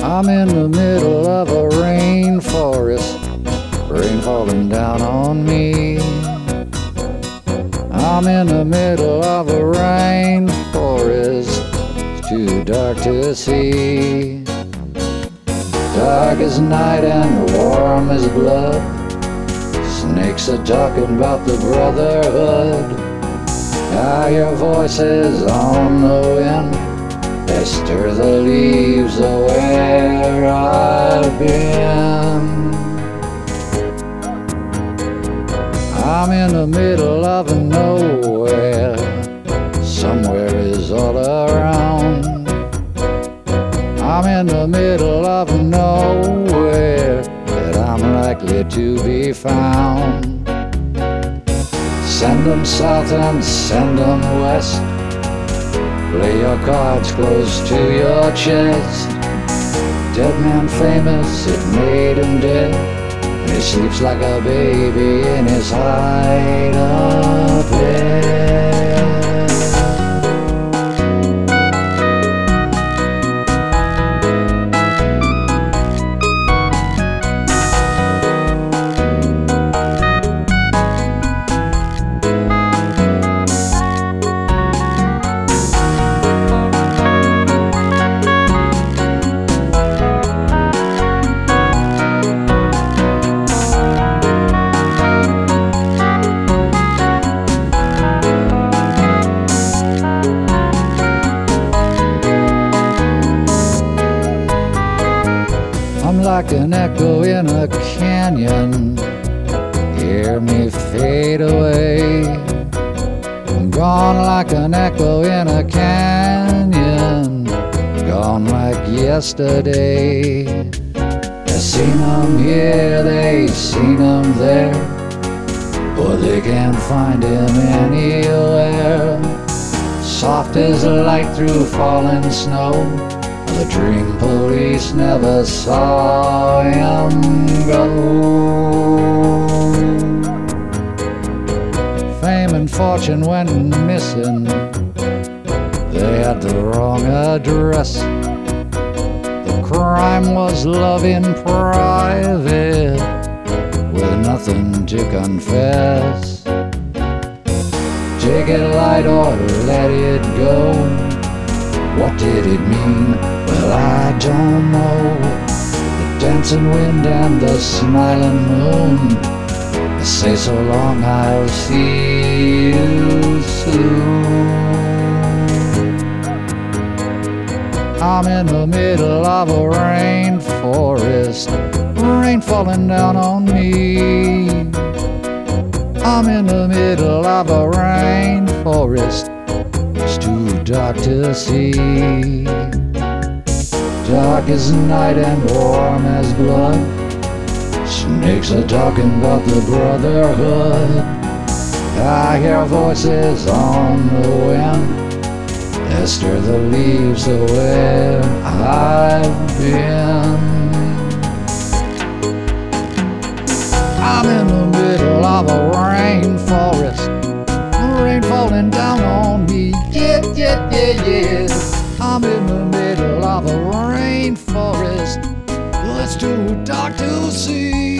I'm in the middle of a rainforest, rain falling down on me. I'm in the middle of a rainforest, it's too dark to see. Dark as night and warm as blood, snakes are talking about the brotherhood. I hear voices on the wind, they stir the leaves of where I've been. I'm in the middle of nowhere, somewhere is all around. I'm in the middle of nowhere, that I'm likely to be found. Send them south and send them west, lay your cards close to your chest. Dead man famous, it made him dead, and he sleeps like a baby in his hide-up bed. I'm like an echo in a canyon, hear me fade away. I'm gone like an echo in a canyon, gone like yesterday. They seen him here, they seen him there, but they can't find him anywhere. Soft as light through falling snow, the dream police never saw him go. Fame and fortune went missing, they had the wrong address. The crime was love in private, with nothing to confess. Take it light or let it go, what did it mean? Well, I don't know. The dancing wind and the smiling moon, they say so long, I'll see you soon. I'm in the middle of a rainforest, rain falling down on me. I'm in the middle of a rainforest, it's too dark to see. Dark as night and warm as blood, snakes are talking about the brotherhood. I hear voices on the wind, they stir the leaves of where I've been. I'm in the middle of a rainforest, rain falling down on me, yeah, yeah, yeah, yeah. I'm in the middle of a rainforest, it's too dark to see.